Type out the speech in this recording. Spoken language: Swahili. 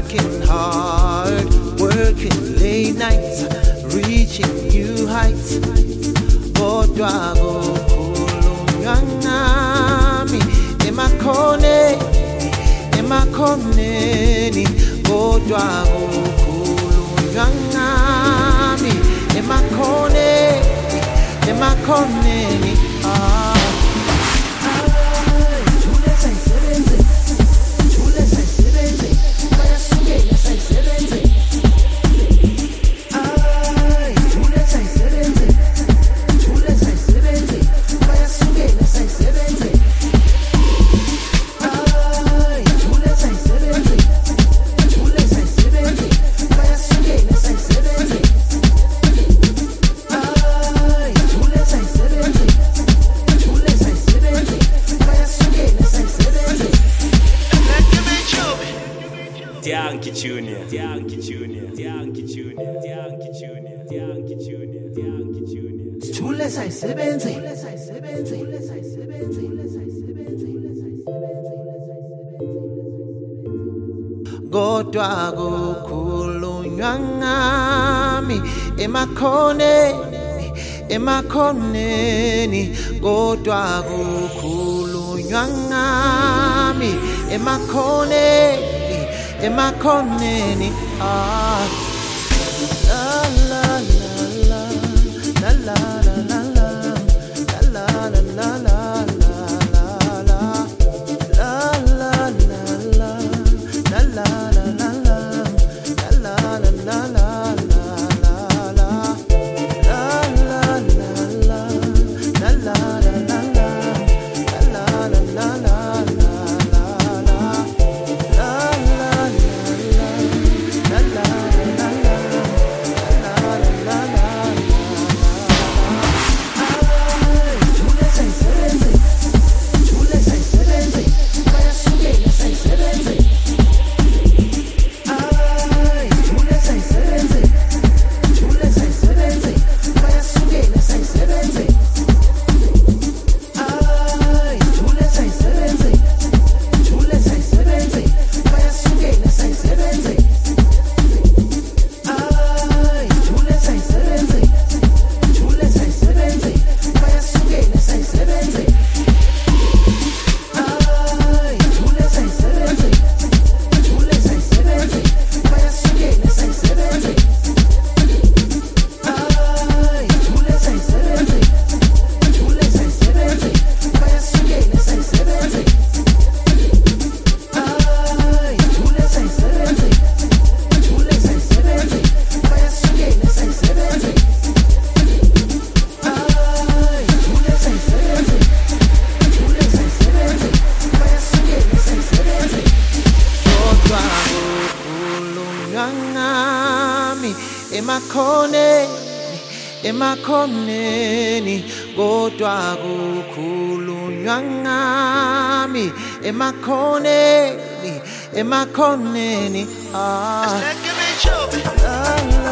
working hard, working late nights, reaching new heights. Kodwa kukhulunywa ngami emakhoneni, kodwa kukhulunywa ngami emakhoneni. Yankee Junior, Yankee Junior, Yankee Junior, Yankee Junior, Yankee Junior, Yankee Junior. Chule sayisebenze, kodwa kukhulunywa ngami emakhoneni, kodwa kukhulunywa ngami emakhoneni. La la la la la la la la la la la la emakhoneni, kodwa kukhulunywa ngami emakhoneni. Let's give it a